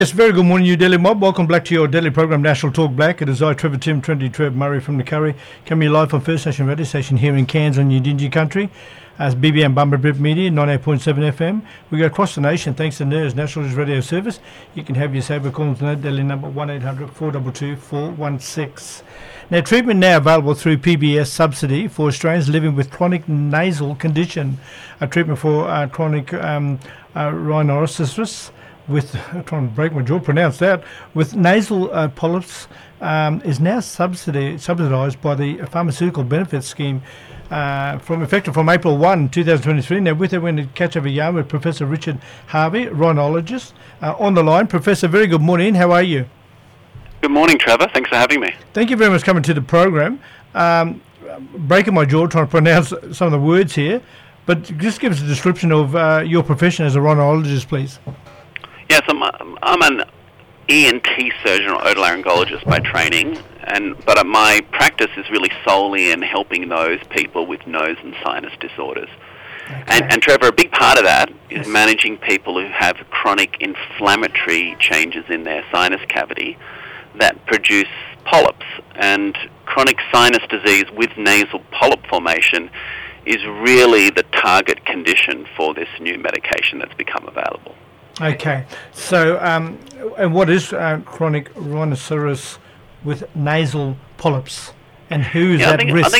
Yes, very good morning, New Delhi Mob. Welcome back to your daily program, National Talk Black. It is I, Trevor Tim, Trinity Trev Murray from the Curry, coming live on First Nation Radio Station here in Cairns on Yidinji Country, as BBM Bumberbip Media, 98.7 FM. We go across the nation thanks to NERS National Radio Service. You can have your saber call to Delhi number 1-800-422-416. Now, treatment now available through PBS subsidy for Australians living with chronic nasal condition. A treatment for chronic rhinoceros with, I'm trying to break my jaw, pronounce that, with nasal polyps is now subsidised by the Pharmaceutical Benefits Scheme effective from April 1, 2023. Now, with it, we're going to catch up a yarn with Professor Richard Harvey, rhinologist, on the line. Professor, very good morning. How are you? Good morning, Trevor. Thanks for having me. Thank you very much for coming to the program. Breaking my jaw trying to pronounce some of the words here, but just give us a description of your profession as a rhinologist, please. Yes, I'm an ENT surgeon or otolaryngologist by training, but my practice is really solely in helping those people with nose and sinus disorders. Okay. And Trevor, a big part of that is managing people who have chronic inflammatory changes in their sinus cavity that produce polyps. And chronic sinus disease with nasal polyp formation is really the target condition for this new medication that's become available. Okay, so and what is chronic rhinoceros with nasal polyps, and who is at risk?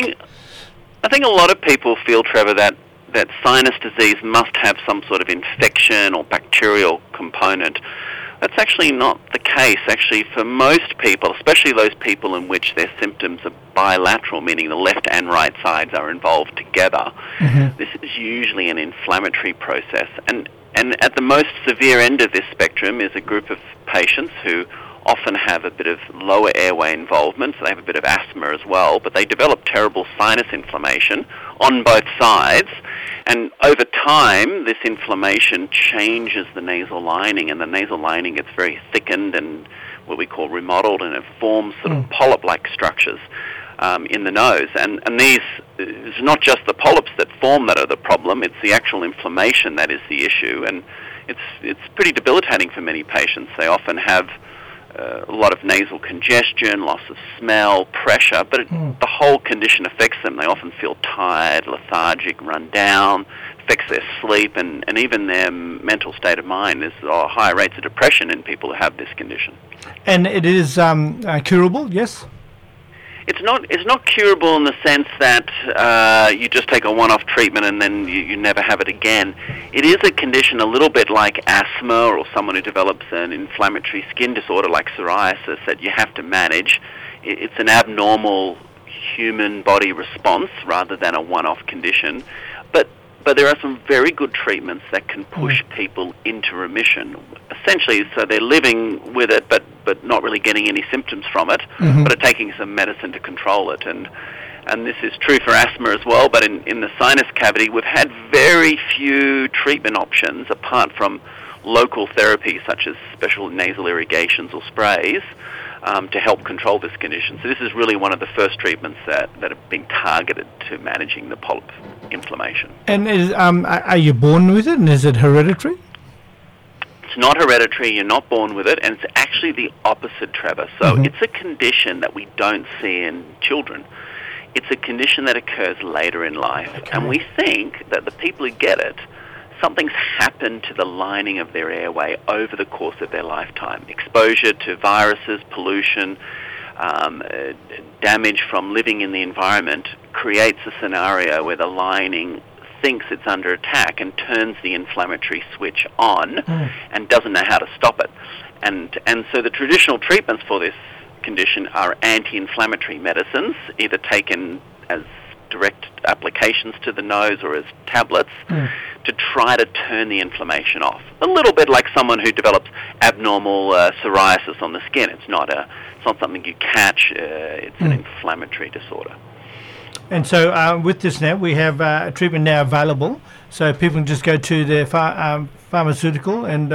I think a lot of people feel, Trevor, that sinus disease must have some sort of infection or bacterial component. That's actually not the case. Actually, for most people, especially those people in which their symptoms are bilateral, meaning the left and right sides are involved together, this is usually an inflammatory process. And at the most severe end of this spectrum is a group of patients who often have a bit of lower airway involvement, so they have a bit of asthma as well, but they develop terrible sinus inflammation on both sides, and over time this inflammation changes the nasal lining, and the nasal lining gets very thickened and what we call remodeled, and it forms sort of polyp-like structures in the nose. And these, it's not just the polyps that form that are the problem, it's the actual inflammation that is the issue, and it's pretty debilitating for many patients. They often have a lot of nasal congestion, loss of smell, pressure, but the whole condition affects them. They often feel tired, lethargic, run down, affects their sleep, and even their mental state of mind. There's higher rates of depression in people who have this condition. And it is curable, yes? It's not curable in the sense that you just take a one-off treatment and then you never have it again. It is a condition a little bit like asthma or someone who develops an inflammatory skin disorder like psoriasis that you have to manage. It's an abnormal human body response rather than a one-off condition. But there are some very good treatments that can push people into remission. Essentially, so they're living with it, but not really getting any symptoms from it, but are taking some medicine to control it. And this is true for asthma as well, but in the sinus cavity, we've had very few treatment options apart from local therapy, such as special nasal irrigations or sprays, to help control this condition. So this is really one of the first treatments that have been targeted to managing the polyp inflammation. And are you born with it, and is it hereditary? It's not hereditary, you're not born with it, and it's actually the opposite, Trevor. So it's a condition that we don't see in children. It's a condition that occurs later in life, and we think that the people who get it, something's happened to the lining of their airway over the course of their lifetime. Exposure to viruses, pollution, damage from living in the environment creates a scenario where the lining thinks it's under attack and turns the inflammatory switch on and doesn't know how to stop it. And so the traditional treatments for this condition are anti-inflammatory medicines, either taken as direct applications to the nose or as tablets to try to turn the inflammation off. A little bit like someone who develops abnormal psoriasis on the skin. It's not something you catch. It's an inflammatory disorder. And so with this now, we have a treatment now available, so people can just go to their pharmaceutical and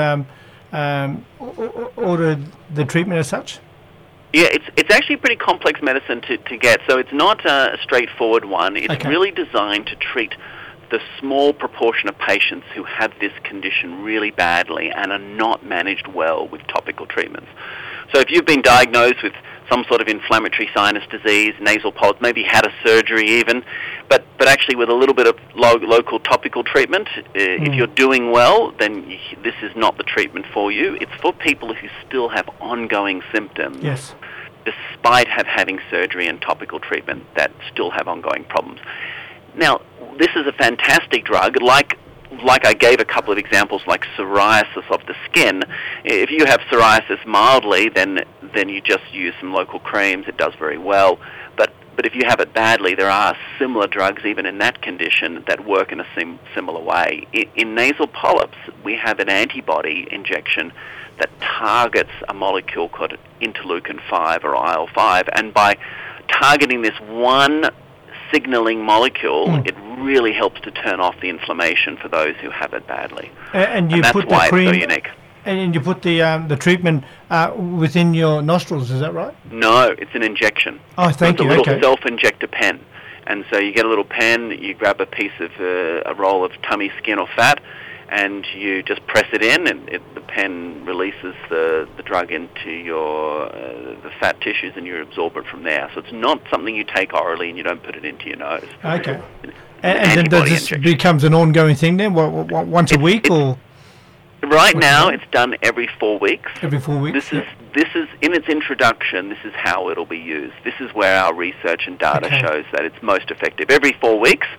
order the treatment as such? Yeah, it's actually a pretty complex medicine to get, so it's not a straightforward one. It's really designed to treat the small proportion of patients who have this condition really badly and are not managed well with topical treatments. So if you've been diagnosed with some sort of inflammatory sinus disease, nasal polyps, maybe had a surgery even, but actually with a little bit of local topical treatment, if you're doing well, then this is not the treatment for you. It's for people who still have ongoing symptoms. Yes. Despite having surgery and topical treatment that still have ongoing problems. Now, this is a fantastic drug, like I gave a couple of examples, like psoriasis of the skin. If you have psoriasis mildly, then you just use some local creams. It does very well. But if you have it badly, there are similar drugs, even in that condition, that work in a similar way. In nasal polyps, we have an antibody injection that targets a molecule called interleukin-5 or IL-5, and by targeting this one signaling molecule, it really helps to turn off the inflammation for those who have it badly. And you that's put why the cream, it's so unique. And you put the treatment within your nostrils, is that right? No, it's an injection. Oh, thank you. It's a little okay. self-injector pen. And so you get a little pen, you grab a piece of a roll of tummy skin or fat, and you just press it in, and the pen releases the drug into your the fat tissues, and you absorb it from there. So it's not something you take orally, and you don't put it into your nose. Okay. And then this becomes an ongoing thing then? Once a week or? Right now, it's done every 4 weeks. Every 4 weeks. This is in its introduction. This is how it'll be used. This is where our research and data shows that it's most effective. Every 4 weeks.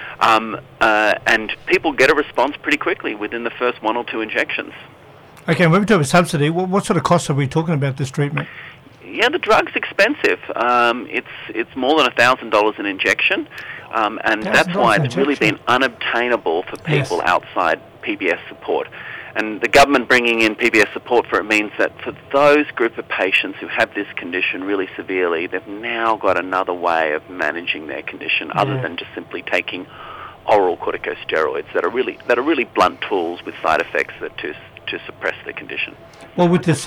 And people get a response pretty quickly within the first 1 or 2 injections. Okay, when we talk about subsidy, what sort of costs are we talking about this treatment? Yeah, the drug's expensive. It's more than $1,000 an injection, and that's why it's really been unobtainable for people outside PBS support. And the government bringing in PBS support for it means that for those group of patients who have this condition really severely, they've now got another way of managing their condition other than just simply taking oral corticosteroids that are really blunt tools with side effects that to suppress the condition. Well, with this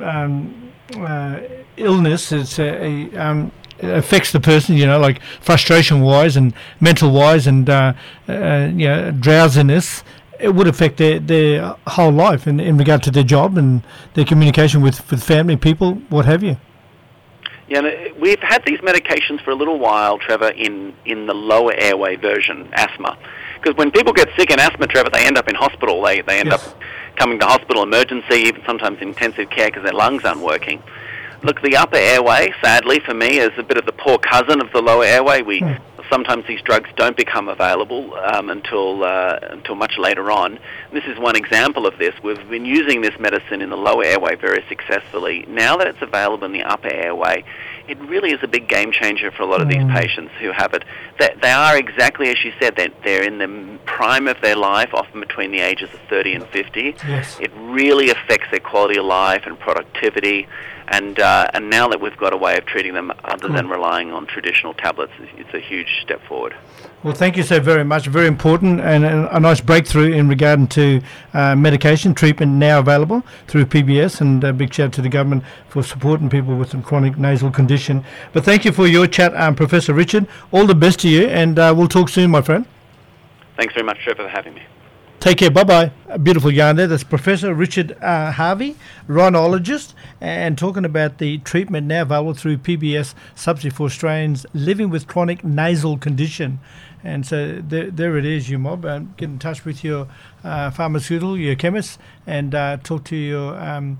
illness, it affects the person, like frustration-wise and mental-wise and drowsiness. It would affect their whole life in regard to their job and their communication with family, people, what have you. Yeah, we've had these medications for a little while, Trevor, in the lower airway version, asthma. Because when people get sick in asthma, Trevor, they end up in hospital. They end up coming to hospital emergency, even sometimes intensive care because their lungs aren't working. Look, the upper airway, sadly for me, is a bit of the poor cousin of the lower airway. Sometimes these drugs don't become available until much later on. This is one example of this. We've been using this medicine in the lower airway very successfully. Now that it's available in the upper airway, it really is a big game changer for a lot of these patients who have it. They are exactly as you said. They're in the prime of their life, often between the ages of 30 and 50. Yes. It really affects their quality of life and productivity. And now that we've got a way of treating them other than relying on traditional tablets, it's a huge step forward. Well, thank you so very much. Very important and a nice breakthrough in regard to medication treatment now available through PBS, and a big shout out to the government for supporting people with some chronic nasal condition. But thank you for your chat, Professor Richard. All the best to you, and we'll talk soon, my friend. Thanks very much, Trevor, for having me. Take care. Bye-bye. A beautiful yarn there. That's Professor Richard Harvey, rhinologist, and talking about the treatment now available through PBS subsidy for Australians living with chronic nasal condition. And so there it is, you mob. Get in touch with your pharmaceutical, your chemist, and talk to your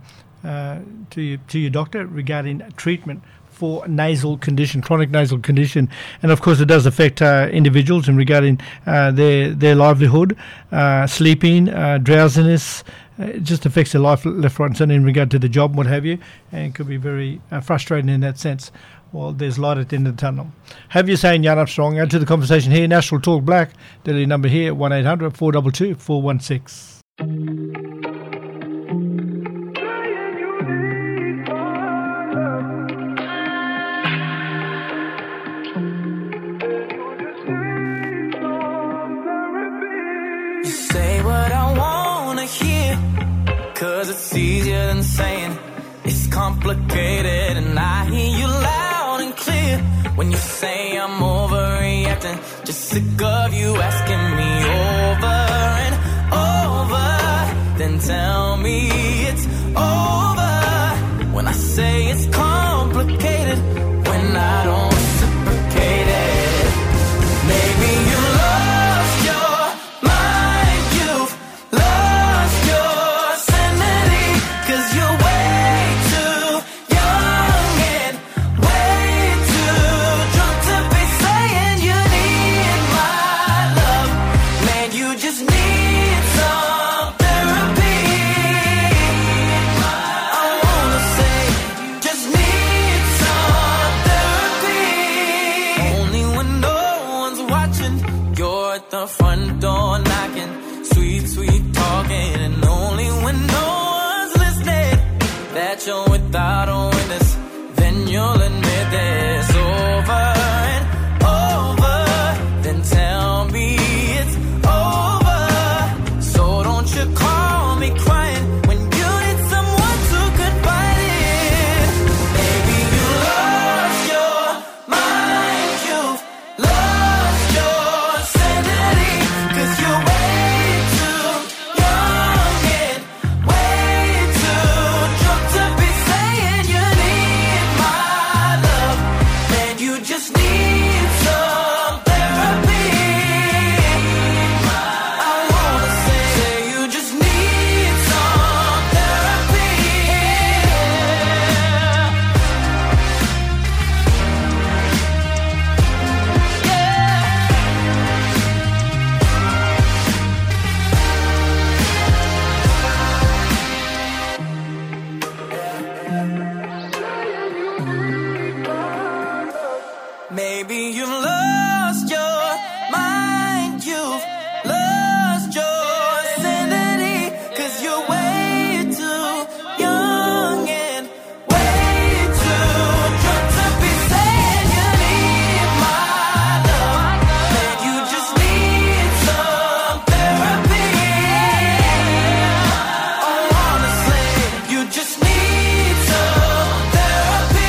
doctor regarding treatment for nasal condition, chronic nasal condition. And of course it does affect individuals in regarding their livelihood, sleeping, drowsiness. It just affects their life left, right and centre in regard to the job, what have you, and it could be very frustrating in that sense. Well, there's light at the end of the tunnel. Have you saying Jan Armstrong? Add to the conversation here. National Talk Black. Daily number here, 1-800-422-416. Cause it's easier than saying it's complicated, and I hear you loud and clear when you say I'm overreacting. Just sick of you asking me that you're without a witness, then you'll admit that it's over and over. Then tell me it's over. So don't you call me crying when you need someone to confide in. Maybe you lost your mind, you've lost your sanity, 'cause you're way too young and way too drunk to be saying you need my love. Man, you just need some therapy. I wanna say you just need some therapy. Maybe you've lost your mind, you've lost your sanity, 'cause you're way too young and way too drunk to be saying you need my love. Man, you just need some therapy. Oh, honestly, you just need some therapy.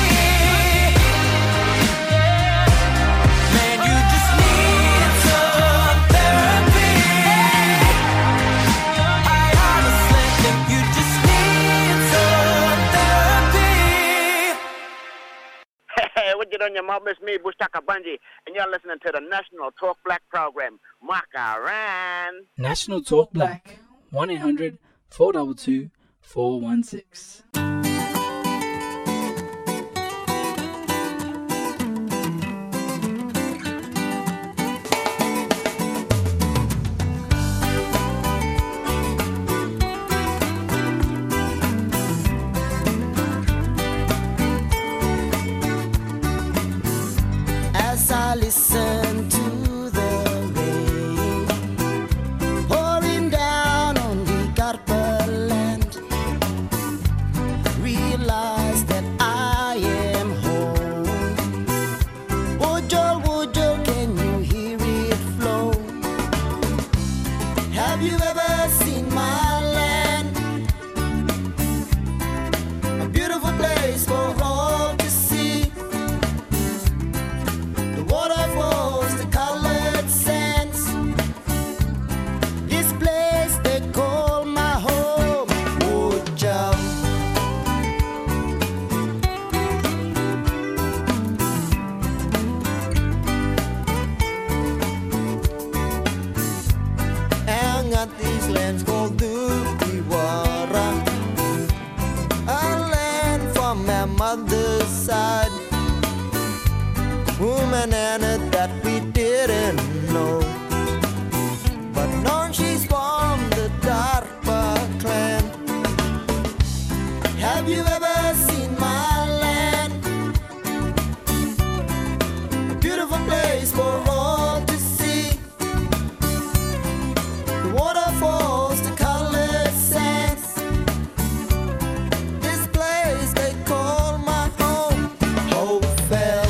Man, you just need some therapy. I honestly think you just need some therapy. Hey, what you doing, your mom? It's me, Bushtaka Bunji, and you're listening to the National Talk Black program. Makaran. National Talk Black, 1-800-422-416. As I listen to the rain pouring down on the Garpa land, realize that I am home. Wujol, wujol, can you hear it flow? Have you ever seen my land? A beautiful place for all to see. The waterfalls, the colored sands. This place they call my home. Wujol. And at these lands called Dukiwara, a land from my mother's side. Woman Anna that we didn't know, but known she's from the Darpa clan. Have you ever seen my land? A beautiful place for all to see. The waterfalls, the colored sands. This place they call my home. Hopefell.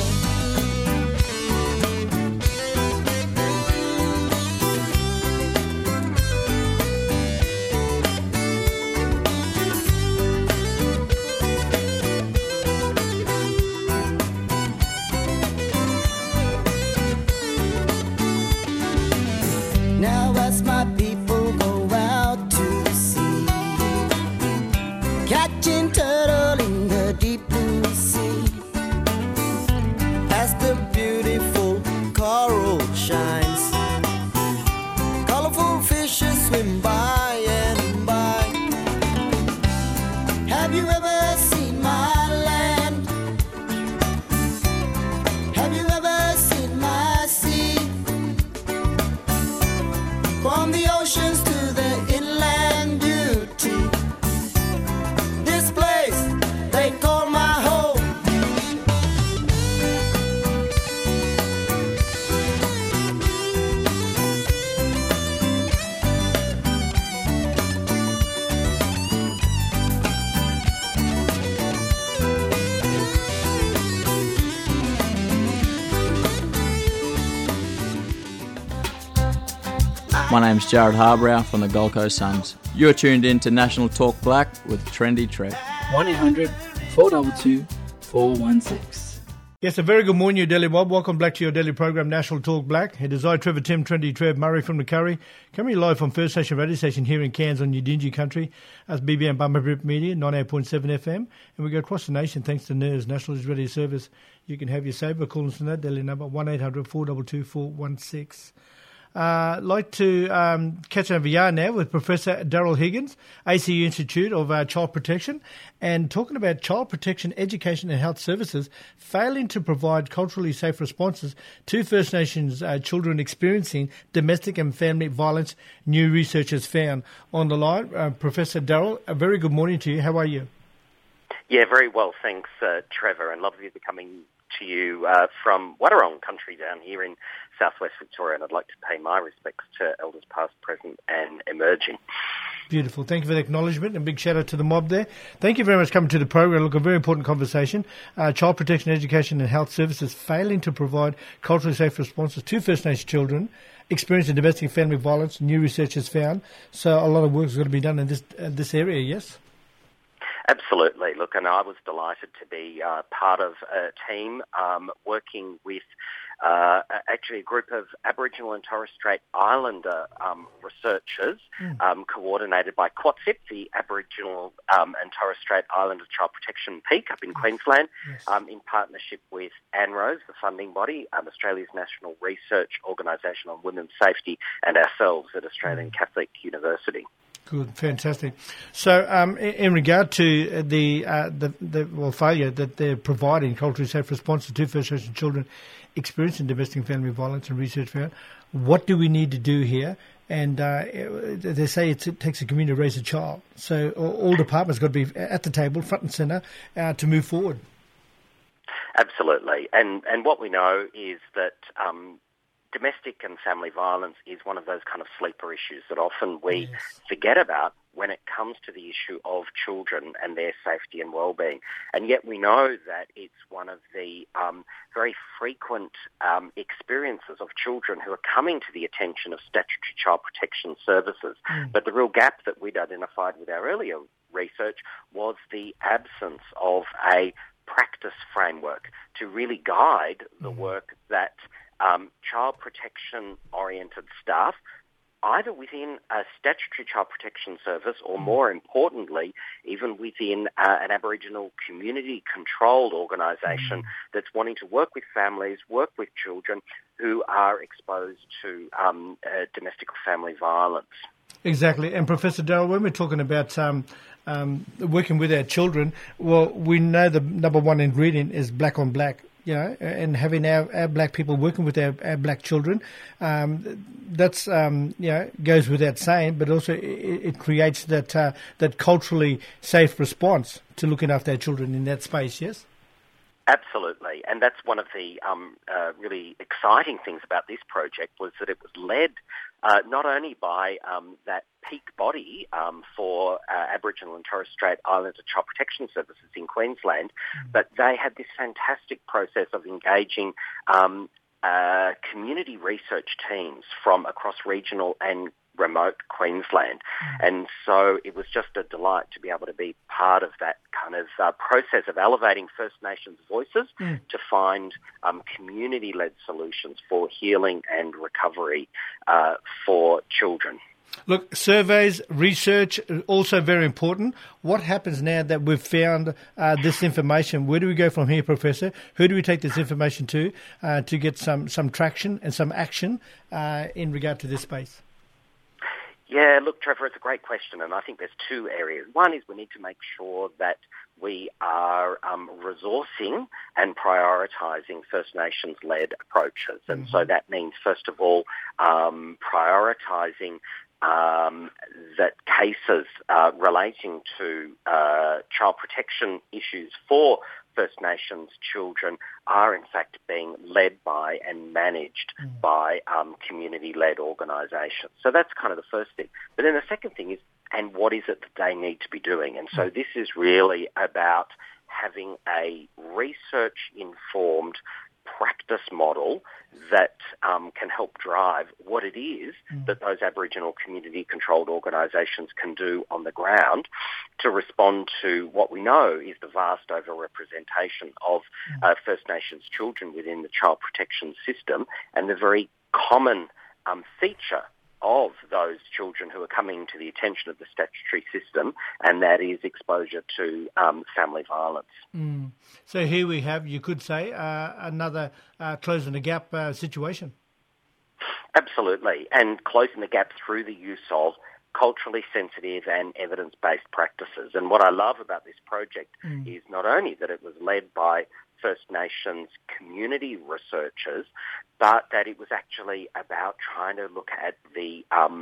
Now as my people go out to sea, catching turtle in the deep blue sea, as the beautiful coral shines, colorful fishes swim by and by. Have you ever seen my land? Have you ever seen my sea? From the oceans to the inland beauty, this place they call my home. My name's Jared Harbrow from the Gold Coast Suns. You're tuned in to National Talk Black with Trendy Trev. 1-800-422-416. Yes, a very good morning, your daily mob. Welcome back to your daily program, National Talk Black. It is I, Trevor Tim, Trendy Trev, Murray from the Curry, coming live from First Nation Radio Station here in Cairns on Udingi Country, as BBM Bumper Rip Media, 98.7 FM. And we go across the nation thanks to NERS, National News Radio Service. You can have your saver. Call us on that daily number, 1-800-422-416. I'd like to catch over yarn now with Professor Daryl Higgins, ACU Institute of Child Protection, and talking about child protection, education and health services failing to provide culturally safe responses to First Nations children experiencing domestic and family violence, new research has found. On the line, Professor Daryl, a very good morning to you. How are you? Yeah, very well, thanks, Trevor, and lovely to be coming to you from Wadawurrung country down here in southwest Victoria, and I'd like to pay my respects to elders past, present and emerging. Beautiful. Thank you for the acknowledgement and big shout out to the mob there. Thank you very much for coming to the program. Look, a very important conversation. Child protection, education and health services failing to provide culturally safe responses to First Nation children experiencing domestic and family violence, new research has found. So a lot of work is going to be done in this area, yes? Absolutely. Look, and I was delighted to be part of a team working with actually a group of Aboriginal and Torres Strait Islander researchers coordinated by QATSIP, the Aboriginal and Torres Strait Islander Child Protection Peak up in Queensland, in partnership with ANROS, the funding body, Australia's National Research Organisation on Women's Safety, and ourselves at Australian Catholic University. Good, fantastic. So, in regard to the failure that they're providing culturally safe responses to First Nation children experiencing domestic and family violence, and research found, what do we need to do here? And they say it takes a community to raise a child. So, all departments got to be at the table, front and centre, to move forward. Absolutely, and what we know is that domestic and family violence is one of those kind of sleeper issues that often we forget about when it comes to the issue of children and their safety and well-being. And yet we know that it's one of the very frequent experiences of children who are coming to the attention of statutory child protection services. But the real gap that we'd identified with our earlier research was the absence of a practice framework to really guide the work that child protection-oriented staff, either within a statutory child protection service or, more importantly, even within an Aboriginal community-controlled organisation that's wanting to work with families, work with children who are exposed to domestic or family violence. Exactly. And Professor Daryl, when we're talking about working with our children, well, we know the number one ingredient is black on black. You know, and having our black people working with our black children, that's goes without saying. But also, it creates that culturally safe response to looking after our children in that space. Yes. Absolutely, and that's one of the really exciting things about this project was that it was led not only by that peak body for Aboriginal and Torres Strait Islander Child Protection Services in Queensland, but they had this fantastic process of engaging community research teams from across regional and remote Queensland. And so it was just a delight to be able to be part of that kind of process of elevating First Nations voices to find community-led solutions for healing and recovery for children. Look, surveys, research, also very important. What happens now that we've found this information? Where do we go from here, Professor? Who do we take this information to get some traction and some action in regard to this space? Yeah, look, Trevor, it's a great question, and I think there's two areas. One is we need to make sure that we are resourcing and prioritising First Nations-led approaches. And so that means, first of all, prioritising that cases relating to child protection issues for First Nations children are in fact being led by and managed by community-led organisations. So that's kind of the first thing. But then the second thing is, and what is it that they need to be doing? And so this is really about having a research-informed practice model that can help drive what it is that those Aboriginal community-controlled organisations can do on the ground to respond to what we know is the vast overrepresentation of First Nations children within the child protection system, and the very common feature of those children who are coming to the attention of the statutory system, and that is exposure to family violence. So here we have, you could say, another closing the gap situation. Absolutely, and closing the gap through the use of culturally sensitive and evidence-based practices. And what I love about this project is not only that it was led by First Nations community researchers, but that it was actually about trying to look at the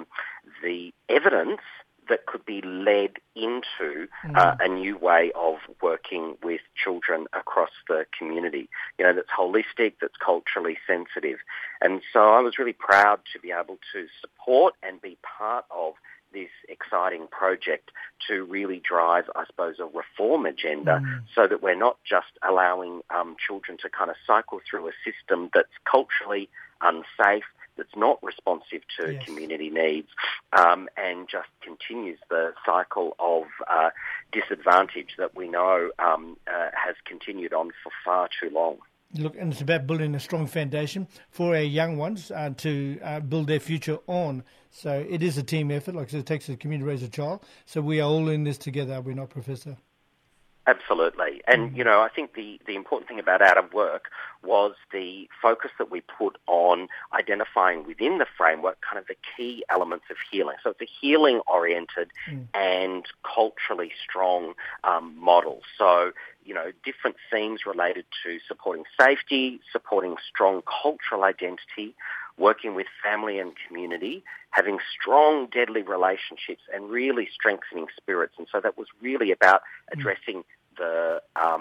evidence that could be led into a new way of working with children across the community, that's holistic, that's culturally sensitive. And so I was really proud to be able to support and be part of this exciting project to really drive, I suppose, a reform agenda so that we're not just allowing children to kind of cycle through a system that's culturally unsafe, that's not responsive to community needs, and just continues the cycle of disadvantage that we know has continued on for far too long. Look, and it's about building a strong foundation for our young ones to build their future on. So it is a team effort. Like I said, it takes a community to raise a child. So we are all in this together, are we not, Professor? Absolutely. And, I think the important thing about Out of Work was the focus that we put on identifying within the framework kind of the key elements of healing. So it's a healing-oriented and culturally strong model. So, different themes related to supporting safety, supporting strong cultural identity, working with family and community, having strong, deadly relationships, and really strengthening spirits. And so that was really about addressing the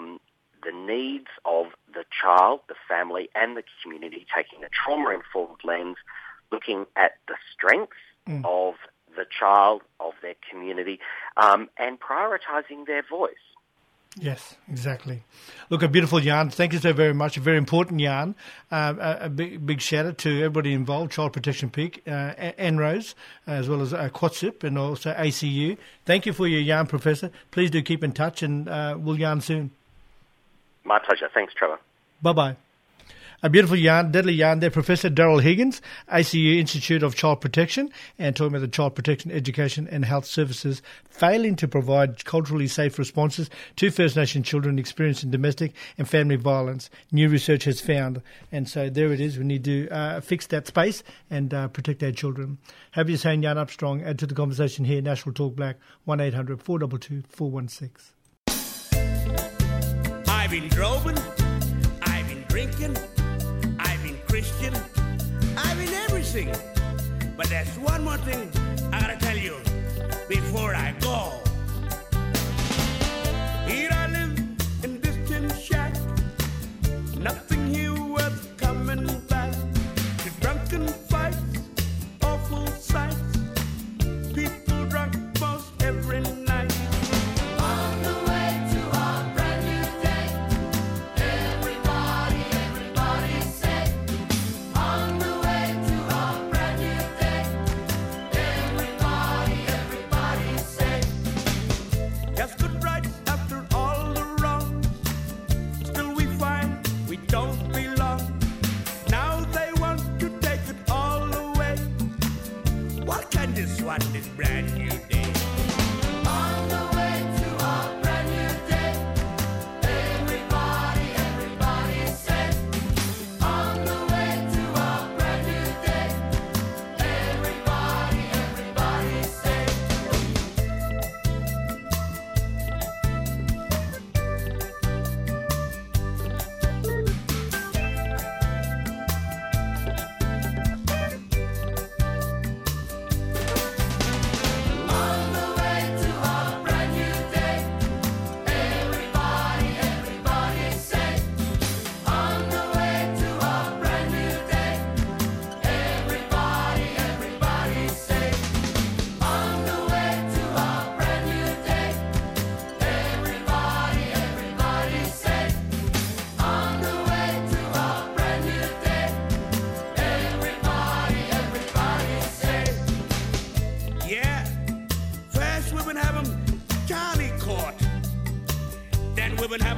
needs of the child, the family, and the community, taking a trauma-informed lens, looking at the strengths of the child, of their community, and prioritising their voice. Yes, exactly. Look, a beautiful yarn. Thank you so very much. A very important yarn. A big shout out to everybody involved, Child Protection Peak, NROS, as well as QATSIP and also ACU. Thank you for your yarn, Professor. Please do keep in touch, and we'll yarn soon. My pleasure. Thanks, Trevor. Bye-bye. A beautiful yarn, deadly yarn there, Professor Daryl Higgins, ACU Institute of Child Protection, and talking about the child protection, education and health services failing to provide culturally safe responses to First Nation children experiencing domestic and family violence. New research has found. And so there it is. We need to fix that space and protect our children. Happy to say Yarn Up Strong. Add to the conversation here, National Talk Black, 1-800-422-416. I've been droving, I've been drinking, Christian, I've been everything. But there's one more thing I gotta tell you before I go. Here I live in this tin shack, nothing here worth coming back. To drunken fights, awful sights, people drunk most every night. On the way to our brand new day, everybody say. On the way to our brand new day, everybody say.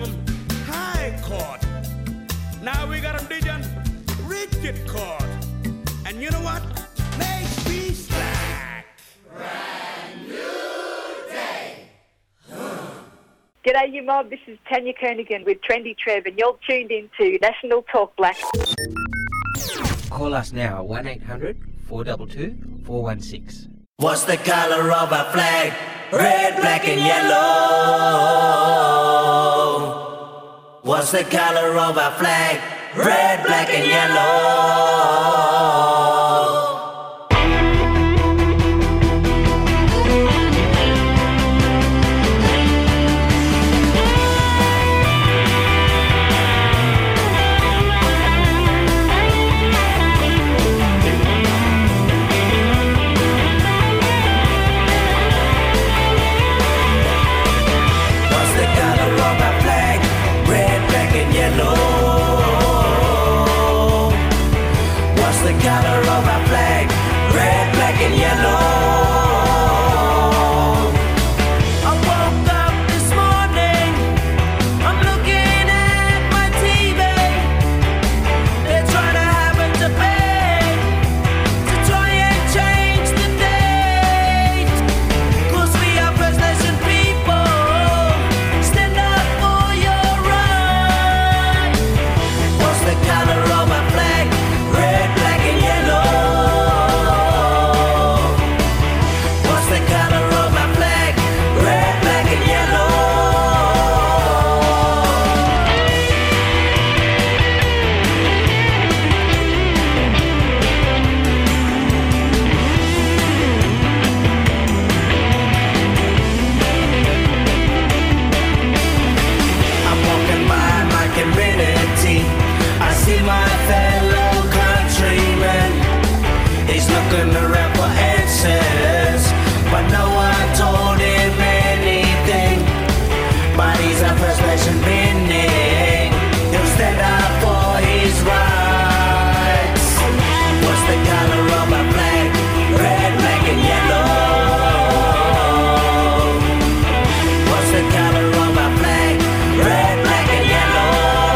them High Court. Now we got them digging Rigid Court. And you know what? Makes me slack. G'day, you mob. This is Tanya Kernigan with Trendy Trev, and you're tuned in to National Talk Black. Call us now, 1800 422 416. What's the color of our flag? Red, black, and yellow. What's the color of our flag? Red, black, and yellow. Color of our flag, red, black, and yellow. I woke up this morning, I'm looking at my TV. They're trying to have a debate to try and change the date. 'Cause we are First Nation people, stand up for your right. What's the color of our flag? Red, black, and yellow. What's the color of my flag? Red, black, and yellow. I'm walking by my community. I see my fellow countrymen. He's looking around for answers, but no one told him anything. But he's a First Nation being. He'll stand up for his rights. What's the color of our flag? Red, black, and yellow. What's the color of our flag? Red, black, and yellow.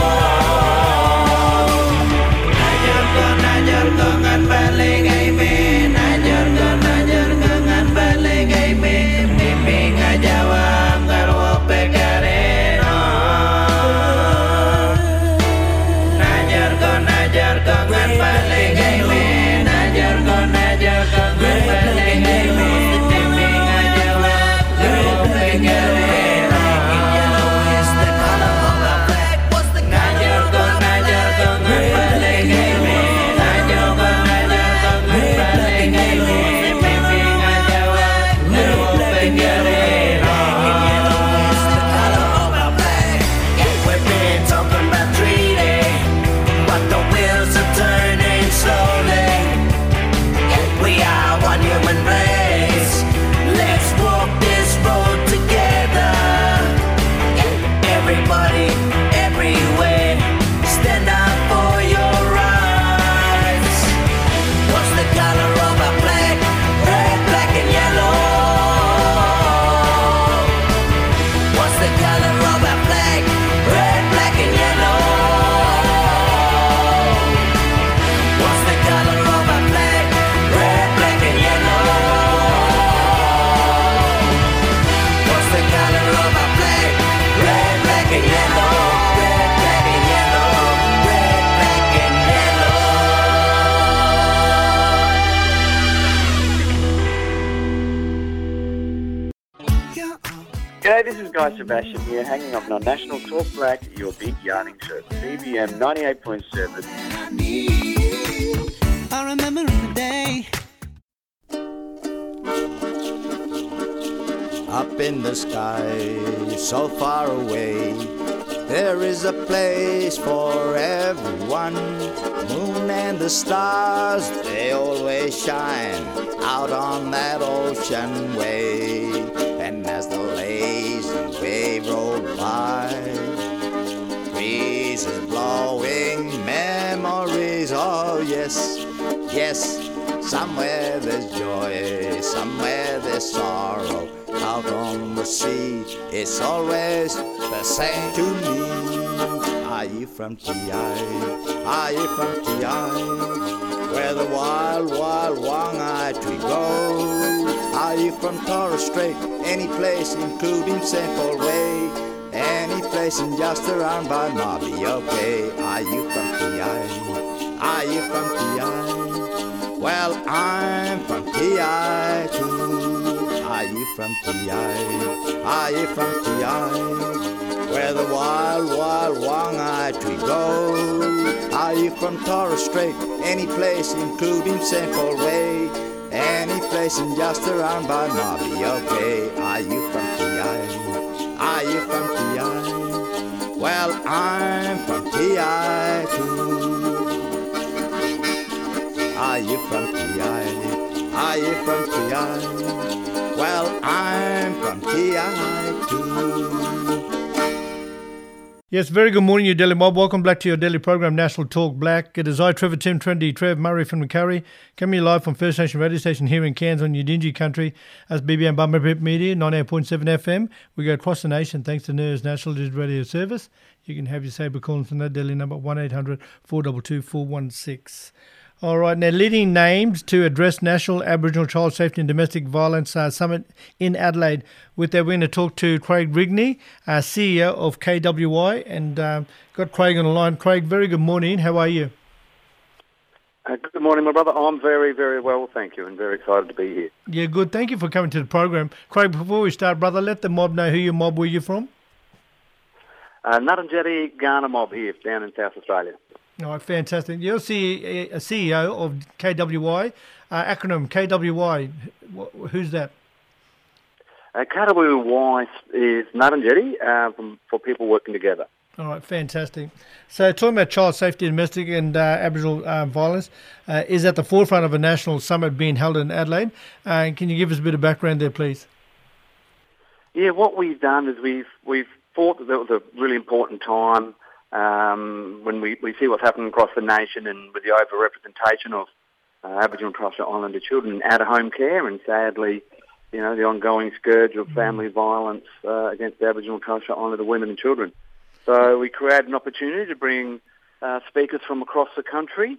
Najar ko ngan balik ay me. Najar ko ngan balik ay me. Miming ajawang garwo pekareno. Najar ko ngan balik ay me. Najar ko ngan balik ay me. Miming ajawang garwo pekareno. Yellow is the color of our flag. What's the color of our flag? Najar ko ngan balik ay me. We've been talking about treaty, but the wheels are turning slowly. We are one human race. Let's walk this road together. Everybody, everywhere, stand up for your rights. What's the color of our flag? Red, black, and yellow. What's the color of our flag? Red, black, and yellow. What's the color of our flag? Red, black, and yellow. What's the color of our flag? Red, black, and yellow. Red, black, and yellow. Red, black, and yellow. G'day, this is Guy Sebastian here, hanging up on National Talk Black, your big yarning show. BBM 98.7. I remember in the day. Up in the sky, so far away, there is a place for everyone. Moon and the stars, they always shine out on that ocean wave. And as the lazy wave roll by, breezes blowing memories. Oh yes, yes. Somewhere there's joy, somewhere there's sorrow. out on the sea, it's always the same to me. Are you from TI? Are you from TI? Where the wild, wild one-eyed tree grows. Are you from Torres Strait? Any place including St. Paul Way. Any place in just around by Marbella Bay. Are you from TI? Are you from TI? Well, I'm from TI too. Are you from TI? Are you from TI? Where the wild, wild one-eyed tree grows. Are you from Torres Strait? Any place including St. Paul Way. Any place in just around by Marbella Bay. Are you from TI? Are you from TI? Well, I'm from TI too. Are you from TI? Are you from TI? Well, I'm from TI too. Yes, very good morning, you Daily Mob. Welcome back to your daily program, National Talk Black. It is I, Trevor Tim, Trendy Trev, Murray from Macquarie, coming live from First Nation radio station here in Cairns on Yidinji country as BBM Bummerpip Media, 98.7 FM. We go across the nation thanks to NERS National Digital Radio Service. You can have your saber calling from that daily number 1800 422 416. All right, now leading names to address National Aboriginal Child Safety and Domestic Violence Summit in Adelaide. With that, we're going to talk to Craig Rigney, CEO of KWI, and got Craig on the line. Craig, very good morning. How are you? Good morning, my brother. I'm very, very well, thank you, and very excited to be here. Yeah, good. Thank you for coming to the program. Craig, before we start, brother, let the mob know who your mob were you from. Nuttingjetty Ghana mob here down in South Australia. All right, fantastic. You're a CEO of KWI, acronym KWI. Who's that? KWI is Nuttingjetty for people working together. All right, fantastic. So talking about child safety, domestic and Aboriginal violence is at the forefront of a national summit being held in Adelaide. Can you give us a bit of background there, please? Yeah, what we've done is we've thought that was a really important time when we see what's happening across the nation and with the over-representation of Aboriginal and Torres Strait Islander children in out-of-home care, and sadly, the ongoing scourge of family violence against the Aboriginal and Torres Strait Islander women and children. So we created an opportunity to bring speakers from across the country.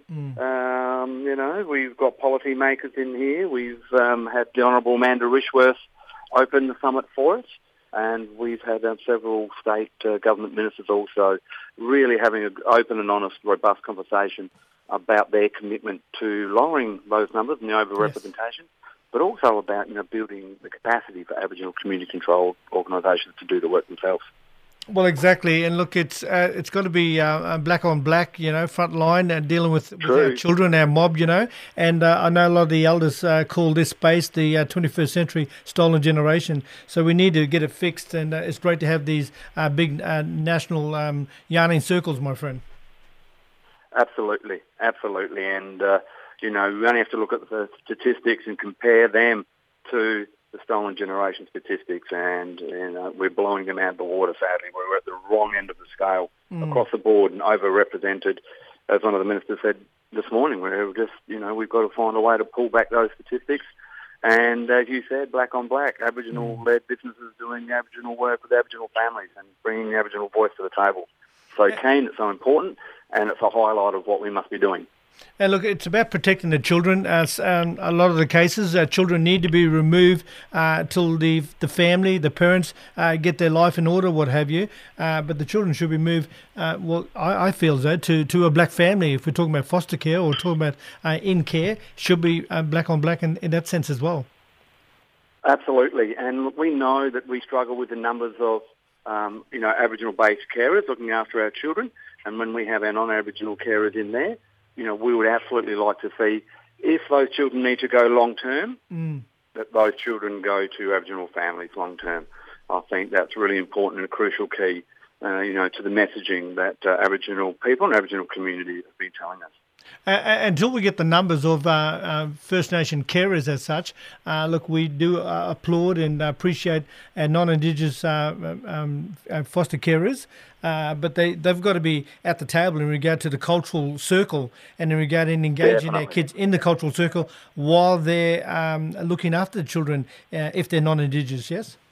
We've got policy makers in here. We've had the Honourable Amanda Rishworth open the summit for us. And we've had several state government ministers also really having an open and honest, robust conversation about their commitment to lowering those numbers and the over-representation, but also about building the capacity for Aboriginal community-controlled organisations to do the work themselves. Well, exactly, and look, it's got to be black on black, front line, dealing with our children, our mob, and I know a lot of the elders call this space the 21st century stolen generation, so we need to get it fixed, and it's great to have these big national yarning circles, my friend. Absolutely, and we only have to look at the statistics and compare them to the stolen generation statistics, and we're blowing them out of the water, sadly. We're at the wrong end of the scale across the board and overrepresented, as one of the ministers said this morning. We're just, we've got to find a way to pull back those statistics. And as you said, black on black, Aboriginal-led businesses doing Aboriginal work with Aboriginal families and bringing the Aboriginal voice to the table. So keen, it's so important, and it's a highlight of what we must be doing. And look, it's about protecting the children. A lot of the cases, children need to be removed till the family, the parents get their life in order, what have you. But the children should be moved, I feel as though, to a black family. If we're talking about foster care or talking about in care, should be black on black in that sense as well. Absolutely. And we know that we struggle with the numbers of, Aboriginal-based carers looking after our children. And when we have our non-Aboriginal carers in there, we would absolutely like to see, if those children need to go long-term, that those children go to Aboriginal families long-term. I think that's really important and a crucial key, to the messaging that Aboriginal people and Aboriginal community have been telling us. Until we get the numbers of First Nation carers as such, look, we do applaud and appreciate our non-Indigenous foster carers, but they've got to be at the table in regard to the cultural circle and in regard to engaging their kids in the cultural circle while they're looking after the children if they're non-Indigenous, yes?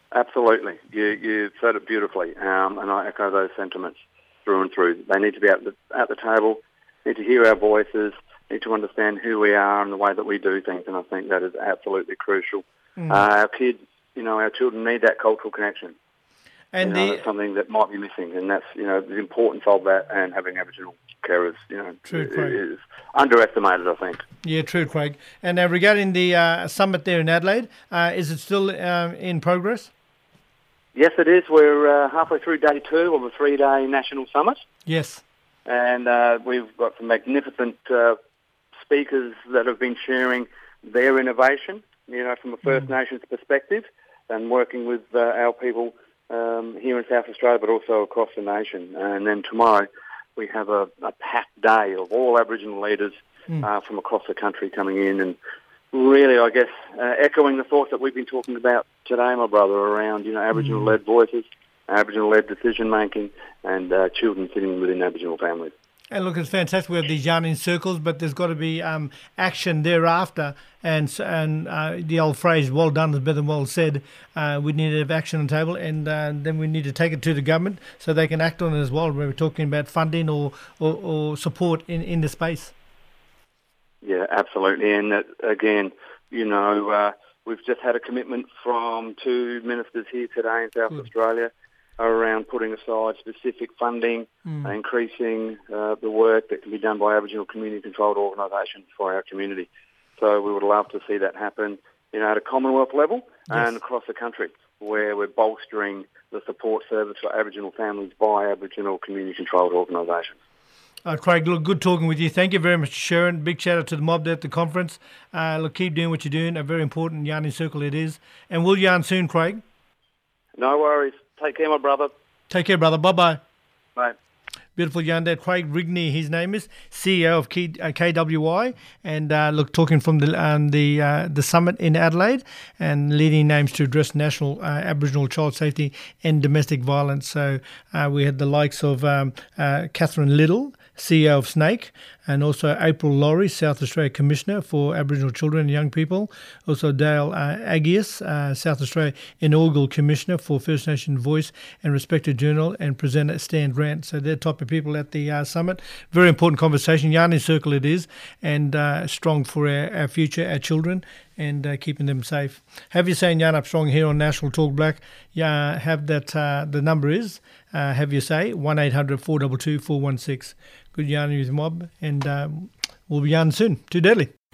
Absolutely. You said it beautifully, and I echo those sentiments through and through. They need to be at the table, need to hear our voices, need to understand who we are and the way that we do things, and I think that is absolutely crucial. Our kids, our children need that cultural connection. And that's something that might be missing, and that's, the importance of that, and having Aboriginal carers, is underestimated, I think. Yeah, true, Craig. And regarding the summit there in Adelaide, is it still in progress? Yes, it is. We're halfway through day 2 of a 3-day national summit. Yes. And we've got some magnificent speakers that have been sharing their innovation, from a First Nations perspective, and working with our people here in South Australia, but also across the nation. And then tomorrow we have a packed day of all Aboriginal leaders from across the country coming in, and really, I guess, echoing the thoughts that we've been talking about today, my brother, around, Aboriginal-led voices, Aboriginal-led decision-making, and children sitting within Aboriginal families. And look, it's fantastic. We have these yarning circles, but there's got to be action thereafter. And the old phrase, well done is better than well said. We need to have action on the table, and then we need to take it to the government so they can act on it as well, when we're talking about funding or support in the space. Yeah, absolutely. And again, we've just had a commitment from 2 ministers here today in South Australia around putting aside specific funding, increasing the work that can be done by Aboriginal community-controlled organisations for our community. So we would love to see that happen, at a Commonwealth level and across the country, where we're bolstering the support service for Aboriginal families by Aboriginal community-controlled organisations. Craig, look, good talking with you. Thank you very much, Sharon. Big shout out to the mob there at the conference. Look, keep doing what you're doing. A very important yarning circle it is. And we'll yarn soon, Craig. No worries. Take care, my brother. Take care, brother. Bye-bye. Bye. Beautiful yarn there. Craig Rigney, his name is, CEO of KWI, and look, talking from the summit in Adelaide, and leading names to address national Aboriginal child safety and domestic violence. So we had the likes of Catherine Little, CEO of SNAKE, and also April Laurie, South Australia Commissioner for Aboriginal Children and Young People. Also Dale Agius, South Australia Inaugural Commissioner for First Nation Voice and Respected Journal, and presenter Stan Grant. So they're type of people at the summit. Very important conversation. Yarning Circle it is, and strong for our future, our children, and keeping them safe. Have you saying Yarn Up Strong here on National Talk Black? Yeah, have that. The number is, have you say, 1800 422 416. Good yarning with the mob, and we'll be yarning soon. Too deadly.